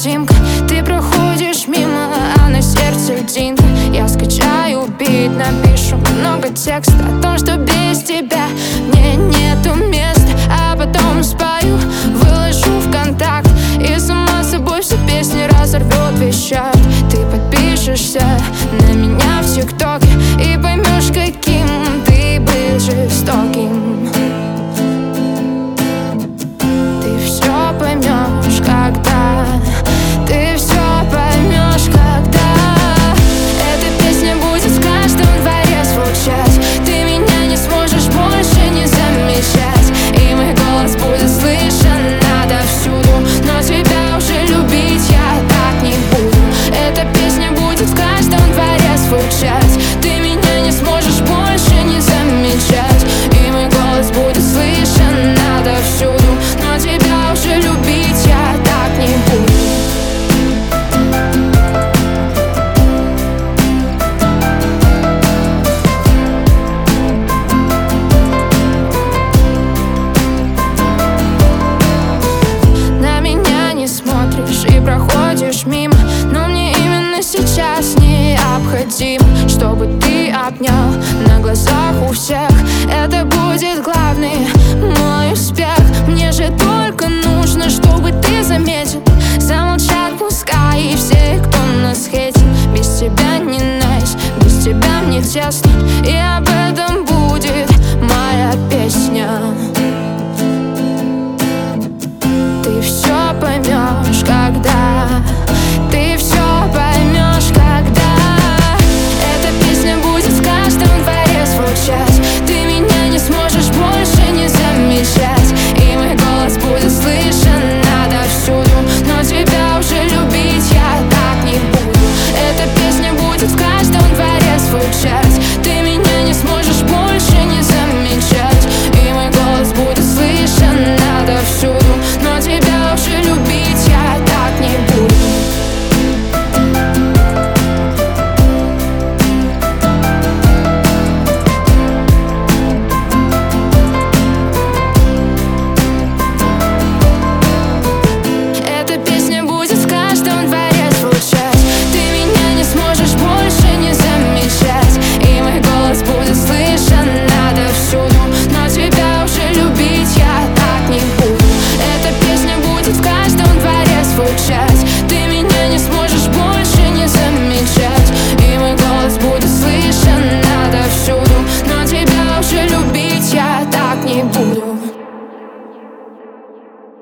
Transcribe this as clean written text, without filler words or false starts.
картинка. Ты проходишь мимо, а на сердце льдинка. Я скачаю бит, напишу много текста о том, что без тебя мне нету места. А потом спою, выложу ВКонтакт, и сама собой все песни разорвет весь чат. Ты подпишешься на меня в ТикТоке и поймешь, каким ты был жестоким. Ты все поймешь, когда. Ты все поймешь, когда. Эта песня будет в каждом дворе звучать. Ты меня не сможешь больше не замечать, и мой голос будет слышен отовсюду. Но тебя уже любить я так не буду. Эта песня будет в каждом дворе звучать. Ты меня не сможешь больше не замечать, и мой голос будет слышен отовсюду. Но тебя уже любить я так не буду. На меня не смотришь и проходишь мимо, но мне именно сейчас необходимо, чтобы ты обнял на глазах у всех. Это будет главный мой успех. Мне же только нужно, чтобы ты заметил. Замолчат пускай и все, кто нас хейтит. Без тебя не найс, без тебя мне тесно, и об этом будет моя песня. Ты все поймешь, когда. Ты все поймешь, когда. Эта песня будет в каждом дворе звучать. Ты меня не сможешь больше не замечать, и мой голос будет слышен отовсюду. Но тебя уже любить я так не буду. Эта песня будет в каждом дворе звучать. Ты меня не сможешь больше не замечать, и мой голос будет слышен отовсюду. Но тебя уже любить я так не буду. Эта песня будет в каждом дворе звучать. Ты меня не сможешь больше не замечать, и мой голос будет слышен отовсюду. Но тебя уже любить я так не буду. Эта песня будет в каждом дворе звучать.